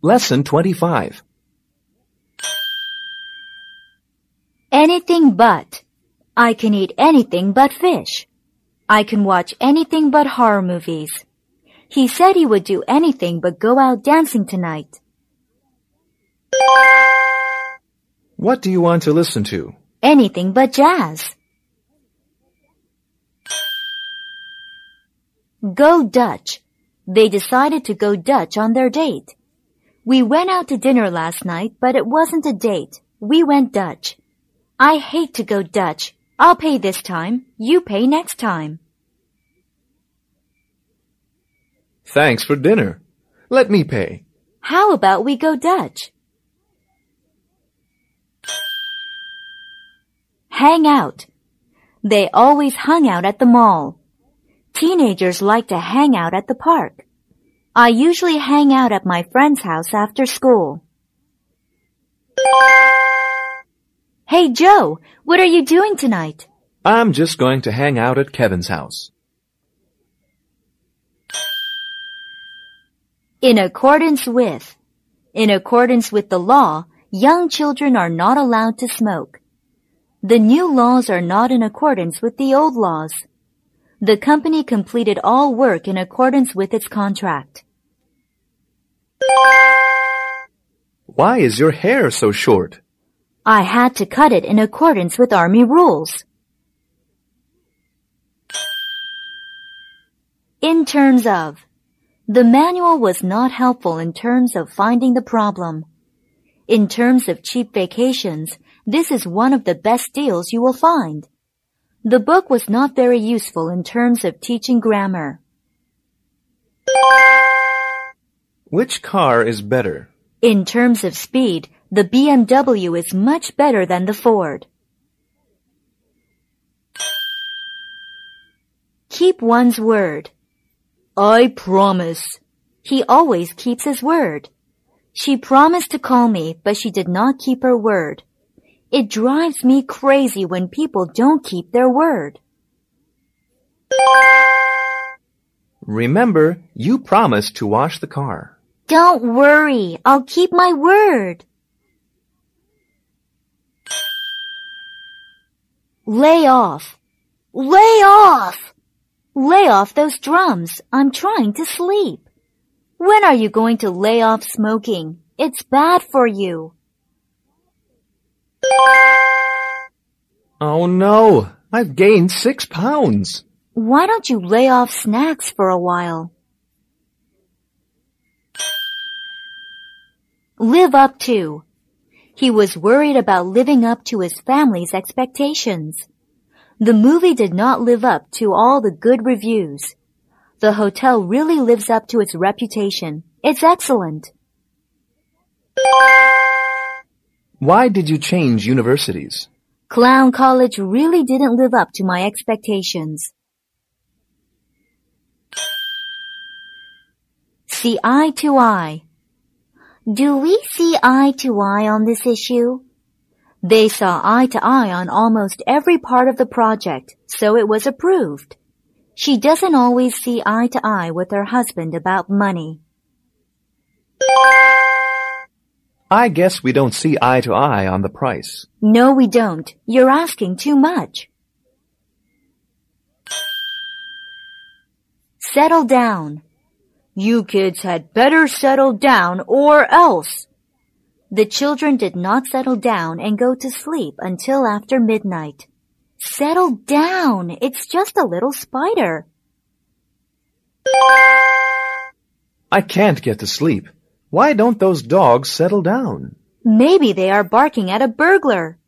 Lesson 25. Anything but. I can eat anything but fish. I can watch anything but horror movies. He said he would do anything but go out dancing tonight. What do you want to listen to? Anything but jazz. Go Dutch. They decided to go Dutch on their date. We went out to dinner last night, but it wasn't a date. We went Dutch. I hate to go Dutch. I'll pay this time. You pay next time. Thanks for dinner. Let me pay. How about we go Dutch? Hang out. They always hung out at the mall. Teenagers like to hang out at the park. I usually hang out at my friend's house after school. Hey Joe, what are you doing tonight? I'm just going to hang out at Kevin's house. In accordance with. In accordance with the law, young children are not allowed to smoke. The new laws are not in accordance with the old laws. The company completed all work in accordance with its contract. Why is your hair so short? I had to cut it in accordance with Army rules. In terms of. The manual was not helpful in terms of finding the problem. In terms of cheap vacations, this is one of the best deals you will find. The book was not very useful in terms of teaching grammar. Which car is better? In terms of speed, the BMW is much better than the Ford. Keep one's word. I promise. He always keeps his word. She promised to call me, but she did not keep her word. It drives me crazy when people don't keep their word. Remember, you promised to wash the car. Don't worry, I'll keep my word. Lay off. Lay off! Lay off those drums. I'm trying to sleep. When are you going to lay off smoking? It's bad for you. Oh no, I've gained 6 pounds. Why don't you lay off snacks for a while? Live up to. He was worried about living up to his family's expectations. The movie did not live up to all the good reviews. The hotel really lives up to its reputation. It's excellent. Why did you change universities? Clown College really didn't live up to my expectations. See eye to eye. Do we see eye to eye on this issue? They saw eye to eye on almost every part of the project, so it was approved. She doesn't always see eye to eye with her husband about money. I guess we don't see eye to eye on the price. No, we don't. You're asking too much. Settle down. You kids had better settle down or else. The children did not settle down and go to sleep until after midnight. Settle down. It's just a little spider. I can't get to sleep. Why don't those dogs settle down? Maybe they are barking at a burglar.